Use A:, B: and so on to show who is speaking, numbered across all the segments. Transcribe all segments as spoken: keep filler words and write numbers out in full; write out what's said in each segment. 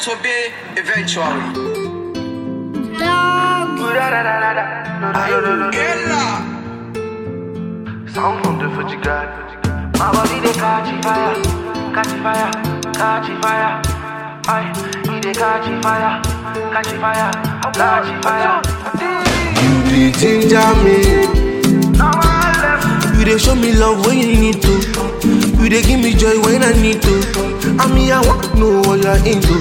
A: to be eventually.
B: Sound from the Fuji guy. My body they catch fire, catch fire, catch fire. Aye, he they catch fire, catch fire, catch fire.
C: You dey ginger me. You dey show me love when you need to. You dey give me joy when I need to. I mean I want to know what you're into.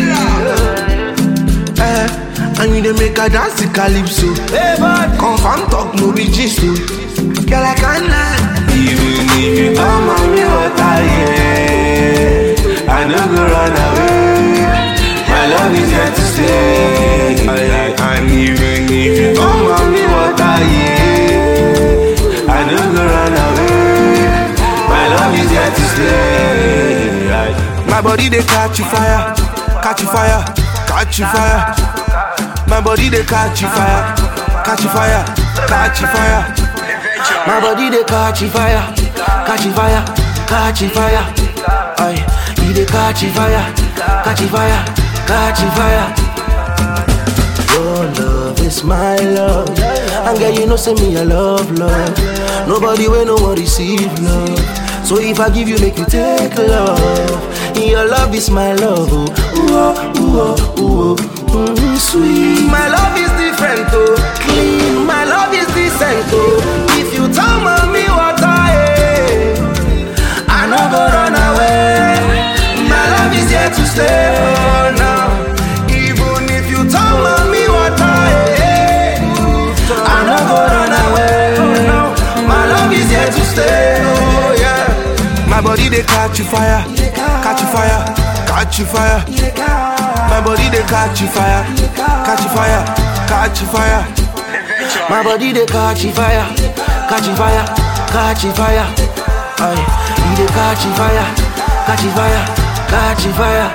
C: Eh, and you dey make a dance to calypso. Confirm talk no be gist o. Girl I can't lie. Even if you come on me water, yeah, I no go run away. My love is here to stay. And even if you come on me water, yeah, I no go run away. My love is here to stay. My body they catch fire, catch fire, catch fire. My body they catch fire, catch fire, catch fire. My body they catch fire, catch fire, catch fire. Aye, he they catch fire, catch fire, catch fire. Your love is my love, and girl you know say me I love love. Nobody will no one receive love. So if I give you, make you take love. Your love is my love, oh, ooh, ooh, ooh, mm, sweet. My love is different, oh, clean. My love is decent, oh. If you tell me what I am, I no go run away. My love is here to stay, oh, now. Even if you tell me what I am, I no go run away. My love is here to stay, oh yeah. My body they catch fire, catch fire, catch fire. My body they catch fire, catch fire, catch fire. My body they catch fire, catch fire, catch fire. Aye, he they catch fire, catch fire, catch fire.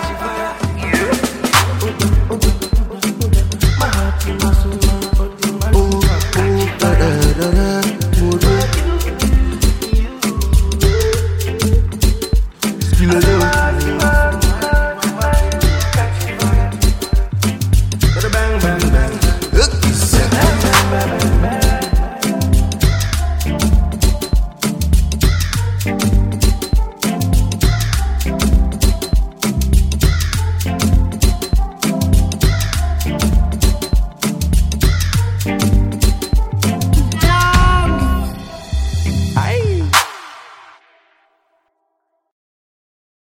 C: Still alone.